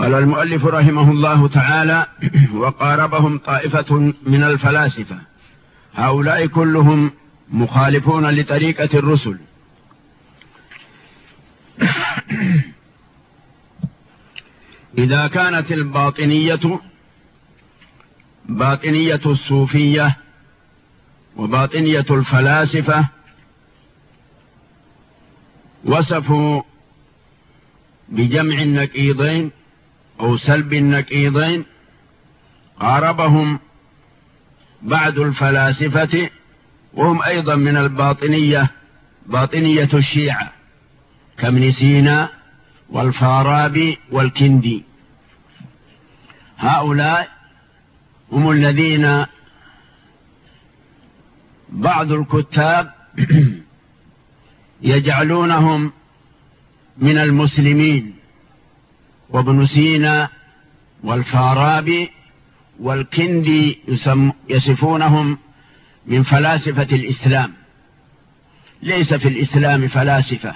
قال المؤلف رحمه الله تعالى: وقاربهم طائفة من الفلاسفة، هؤلاء كلهم مخالفون لطريقة الرسل. إذا كانت باطنية الصوفية وباطنية الفلاسفة وصفوا بجمع النقيضين أو سلب النقيضين، قاربهم بعض الفلاسفة وهم أيضا من الباطنية، باطنية الشيعة كابن سينا والفارابي والكندي. هؤلاء هم الذين بعض الكتاب يجعلونهم من المسلمين، وابن سينا والفارابي والكندي يصفونهم من فلاسفة الإسلام. ليس في الإسلام فلاسفة،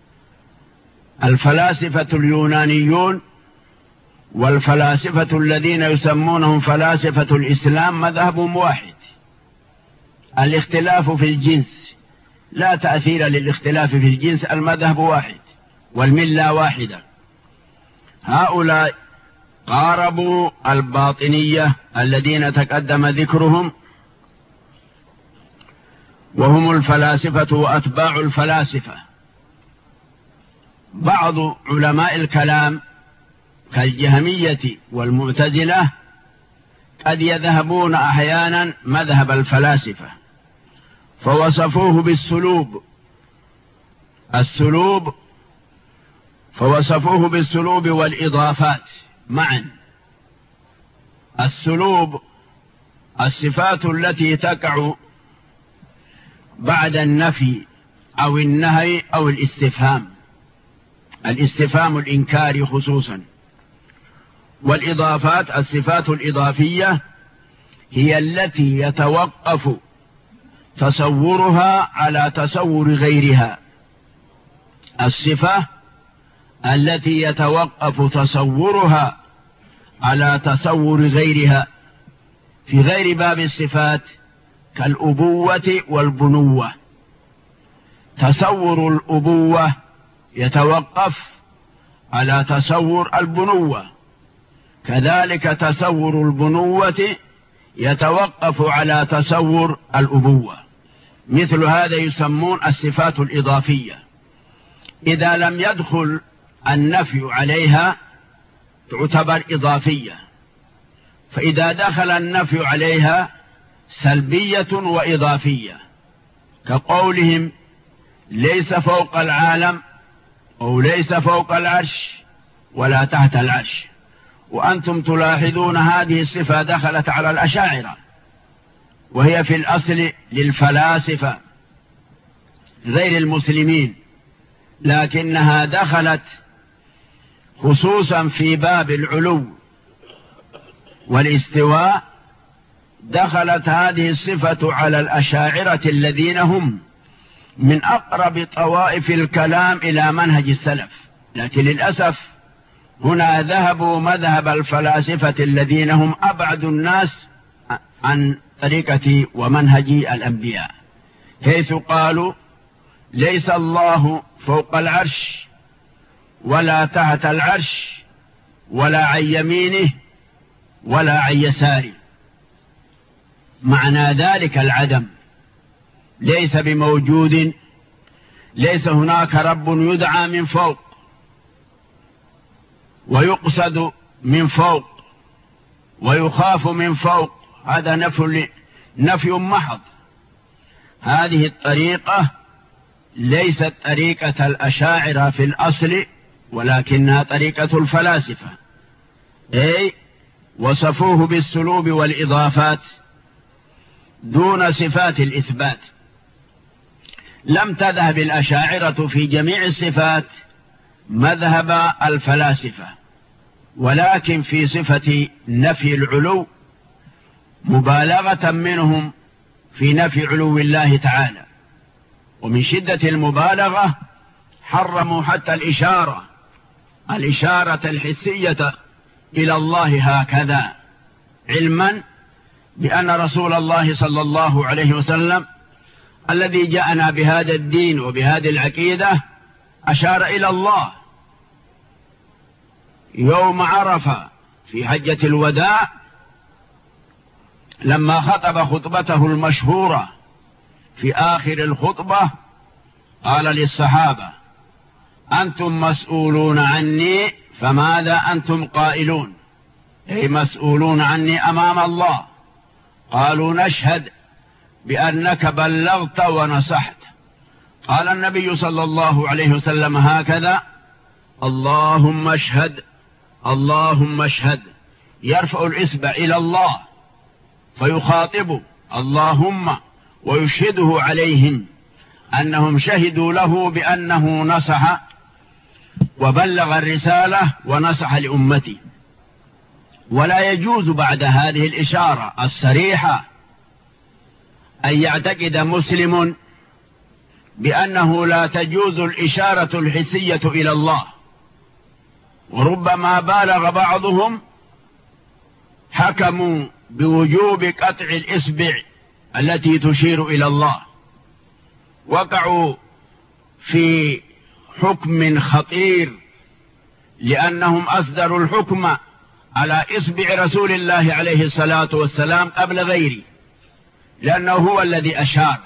الفلاسفة اليونانيون والفلاسفة الذين يسمونهم فلاسفة الإسلام مذهبهم واحد، الاختلاف في الجنس، لا تأثير للاختلاف في الجنس، المذهب واحد والملة واحدة. هؤلاء قاربوا الباطنية الذين تقدم ذكرهم، وهم الفلاسفة وأتباع الفلاسفة. بعض علماء الكلام كالجهمية والمعتزلة قد يذهبون أحيانا مذهب الفلاسفة، فوصفوه بالسلوب والإضافات معا. السلوب الصفات التي تقع بعد النفي أو النهي أو الاستفهام الإنكاري خصوصا. والإضافات الصفات الإضافية هي التي يتوقف تصورها على تصور غيرها. الصفة التي يتوقف تصورها على تصور غيرها في غير باب الصفات كالأبوة والبنوة. تصور الأبوة يتوقف على تصور البنوة، كذلك تصور البنوة يتوقف على تصور الأبوة. مثل هذا يسمون الصفات الإضافية. إذا لم يدخل النفي عليها تعتبر إضافية، فإذا دخل النفي عليها سلبية وإضافية، كقولهم ليس فوق العالم أو ليس فوق العرش ولا تحت العرش. وأنتم تلاحظون هذه الصفة دخلت على الأشاعرة، وهي في الأصل للفلاسفة غير المسلمين، لكنها دخلت خصوصا في باب العلو والاستواء. دخلت هذه الصفة على الأشاعرة الذين هم من أقرب طوائف الكلام إلى منهج السلف، لكن للأسف هنا ذهبوا مذهب الفلاسفة الذين هم أبعد الناس عن طريقة ومنهج الأنبياء، حيث قالوا ليس الله فوق العرش ولا تحت العرش ولا عن يمينه ولا عن يساره. معنى ذلك العدم، ليس بموجود، ليس هناك رب يدعى من فوق ويقصد من فوق ويخاف من فوق، هذا نفي محض. هذه الطريقة ليست طريقة الأشاعرة في الأصل، ولكنها طريقة الفلاسفة، أي وصفوه بالسلوب والإضافات دون صفات الإثبات. لم تذهب الأشاعرة في جميع الصفات مذهب الفلاسفة، ولكن في صفة نفي العلو مبالغة منهم في نفي علو الله تعالى، ومن شدة المبالغة حرموا حتى الإشارة الحسية إلى الله هكذا، علما بأن رسول الله صلى الله عليه وسلم الذي جاءنا بهذا الدين وبهذه العقيدة أشار إلى الله يوم عرفة في حجة الوداع لما خطب خطبته المشهورة. في آخر الخطبة قال للصحابة: أنتم مسؤولون عني فماذا أنتم قائلون؟ أي مسؤولون عني أمام الله. قالوا: نشهد بأنك بلغت ونصحت. قال النبي صلى الله عليه وسلم هكذا: اللهم اشهد، اللهم اشهد. يرفع الإصبع إلى الله فيخاطب اللهم ويشهده عليهم أنهم شهدوا له بأنه نصح وبلغ الرسالة ونصح لأمته. ولا يجوز بعد هذه الإشارة الصريحة أن يعتقد مسلم بأنه لا تجوز الإشارة الحسية إلى الله. وربما بالغ بعضهم، حكموا بوجوب قطع الإصبع التي تشير إلى الله، وقعوا في حكم خطير لأنهم أصدروا الحكم على إصبع رسول الله عليه الصلاة والسلام قبل غيره، لأنه هو الذي أشار.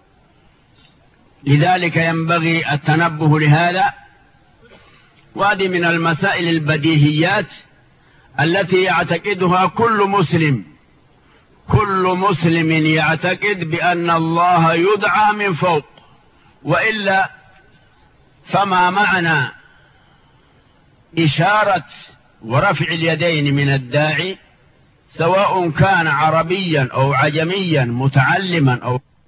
لذلك ينبغي التنبه لهذا. وهذه من المسائل البديهيات التي يعتقدها كل مسلم. كل مسلم يعتقد بأن الله يدعى من فوق، وإلا فما معنى إشارة ورفع اليدين من الداعي، سواء كان عربيا أو عجميا متعلما أو